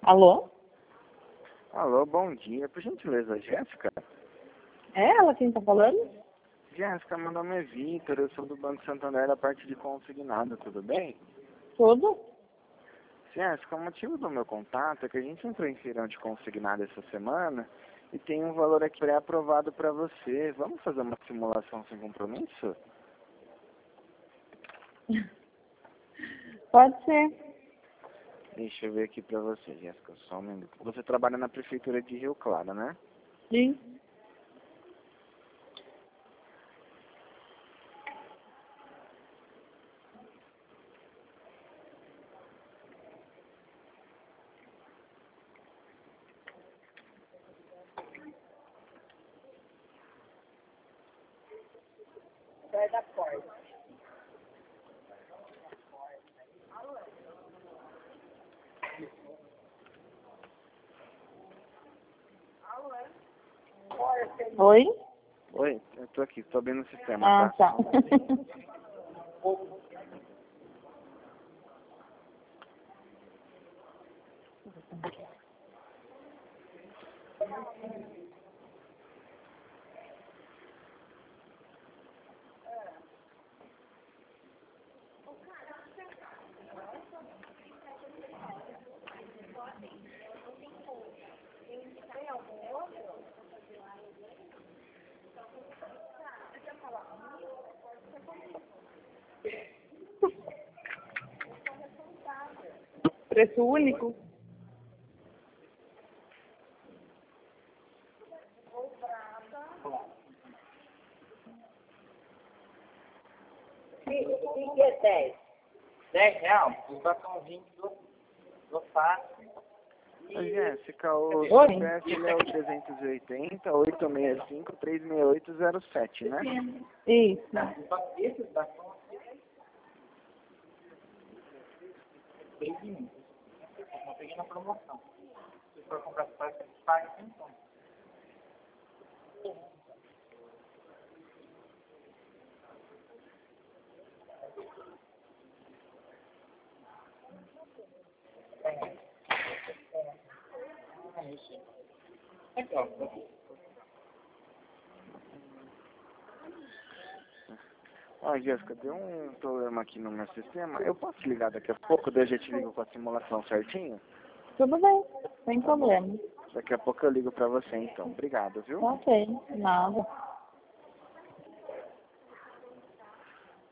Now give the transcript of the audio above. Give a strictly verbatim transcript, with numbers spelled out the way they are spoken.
Alô? Alô, bom dia. Por gentileza, Jéssica? É ela quem tá falando? Jéssica, meu nome é Vitor, eu sou do Banco Santander da parte de consignado, tudo bem? Tudo? Jéssica, o motivo do meu contato é que a gente entrou em feirão de consignado essa semana e tem um valor aqui pré-aprovado para você. Vamos fazer uma simulação sem compromisso? Pode ser. Deixa eu ver aqui para você, Jéssica, só um minuto. Você trabalha na Prefeitura de Rio Claro, né? Sim. Sai da porta. Oi? Oi, eu tô aqui, tô abrindo o sistema, Ah, tá? tá. Preço único? O que é dez? dez reais, o cartãozinho do, do fax. Ô, Jéssica, o Oi? C P F ele é o trezentos e oitenta, oitocentos e sessenta e cinco, trezentos e sessenta e oito, zero sete, né? Isso. Esse cartão três em um. Eu peguei na promoção. Se for comprar fax, paga sem conta. É isso. Legal. Ó, Jéssica, deu um problema aqui no meu sistema. Eu posso ligar daqui a pouco, daí eu já te ligo com a simulação certinho? Tudo bem, sem Tá bom. problema. Daqui a pouco eu ligo pra você, então. Obrigado, viu? Ok, nada.